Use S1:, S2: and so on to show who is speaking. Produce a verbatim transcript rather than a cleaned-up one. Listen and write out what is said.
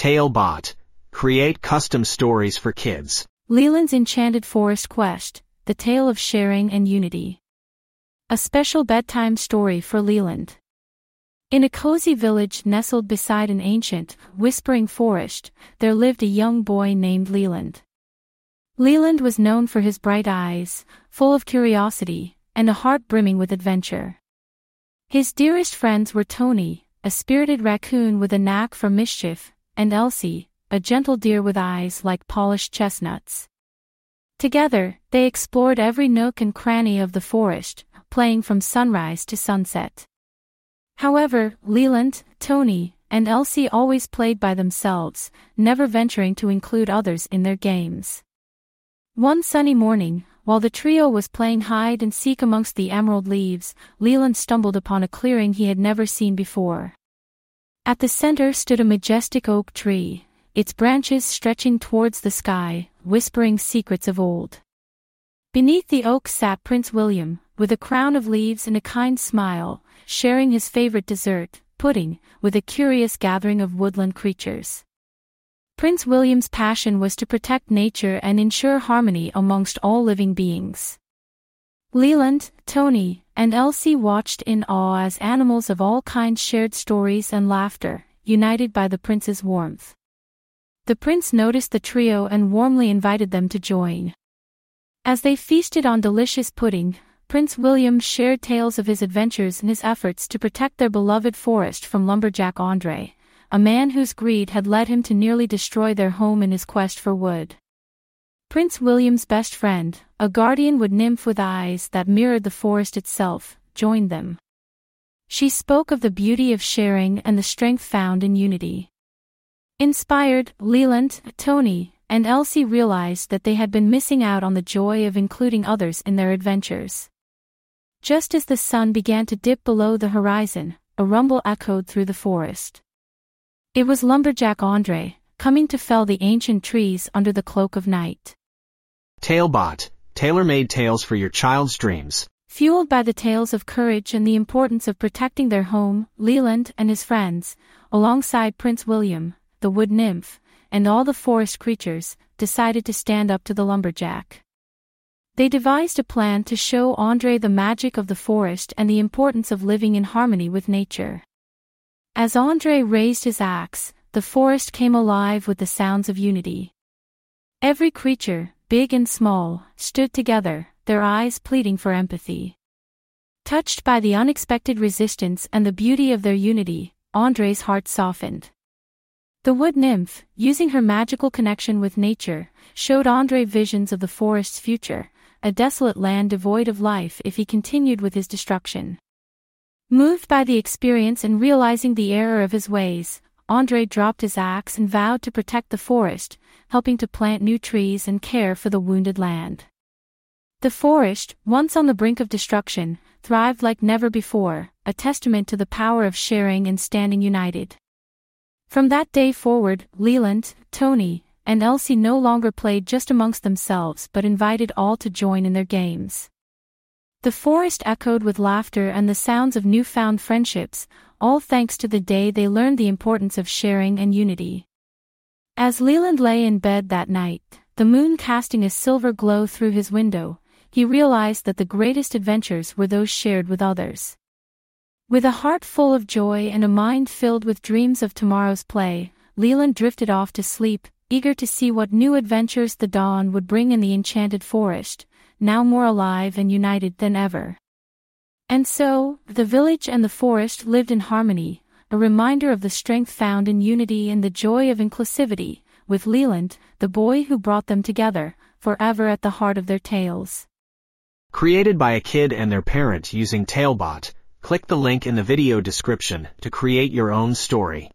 S1: Talebot. Create custom stories for kids.
S2: Leland's Enchanted Forest Quest, the tale of sharing and unity. A special bedtime story for Leland. In a cozy village nestled beside an ancient, whispering forest, there lived a young boy named Leland. Leland was known for his bright eyes, full of curiosity, and a heart brimming with adventure. His dearest friends were Tony, a spirited raccoon with a knack for mischief, and Elsie, a gentle deer with eyes like polished chestnuts. Together, they explored every nook and cranny of the forest, playing from sunrise to sunset. However, Leland, Tony, and Elsie always played by themselves, never venturing to include others in their games. One sunny morning, while the trio was playing hide and seek amongst the emerald leaves, Leland stumbled upon a clearing he had never seen before. At the center stood a majestic oak tree, its branches stretching towards the sky, whispering secrets of old. Beneath the oak sat Prince William, with a crown of leaves and a kind smile, sharing his favorite dessert, pudding, with a curious gathering of woodland creatures. Prince William's passion was to protect nature and ensure harmony amongst all living beings. Leland, Tony, and Elsie watched in awe as animals of all kinds shared stories and laughter, united by the prince's warmth. The prince noticed the trio and warmly invited them to join. As they feasted on delicious pudding, Prince William shared tales of his adventures and his efforts to protect their beloved forest from lumberjack Andre, a man whose greed had led him to nearly destroy their home in his quest for wood. Prince William's best friend, a guardian wood nymph with eyes that mirrored the forest itself, joined them. She spoke of the beauty of sharing and the strength found in unity. Inspired, Leland, Tony, and Elsie realized that they had been missing out on the joy of including others in their adventures. Just as the sun began to dip below the horizon, a rumble echoed through the forest. It was lumberjack Andre, coming to fell the ancient trees under the cloak of night.
S1: Talebot. Tailor-made tales for your child's dreams.
S2: Fueled by the tales of courage and the importance of protecting their home, Leland and his friends, alongside Prince William, the wood nymph, and all the forest creatures, decided to stand up to the lumberjack. They devised a plan to show Andre the magic of the forest and the importance of living in harmony with nature. As Andre raised his axe, the forest came alive with the sounds of unity. Every creature, big and small, stood together, their eyes pleading for empathy. Touched by the unexpected resistance and the beauty of their unity, Andre's heart softened. The wood nymph, using her magical connection with nature, showed Andre visions of the forest's future, a desolate land devoid of life if he continued with his destruction. Moved by the experience and realizing the error of his ways, Andre dropped his axe and vowed to protect the forest, helping to plant new trees and care for the wounded land. The forest, once on the brink of destruction, thrived like never before, a testament to the power of sharing and standing united. From that day forward, Leland, Tony, and Elsie no longer played just amongst themselves but invited all to join in their games. The forest echoed with laughter and the sounds of newfound friendships, all thanks to the day they learned the importance of sharing and unity. As Leland lay in bed that night, the moon casting a silver glow through his window, he realized that the greatest adventures were those shared with others. With a heart full of joy and a mind filled with dreams of tomorrow's play, Leland drifted off to sleep, eager to see what new adventures the dawn would bring in the enchanted forest, now more alive and united than ever. And so, the village and the forest lived in harmony, a reminder of the strength found in unity and the joy of inclusivity, with Leland, the boy who brought them together, forever at the heart of their tales.
S1: Created by a kid and their parent using Talebot. Click the link in the video description to create your own story.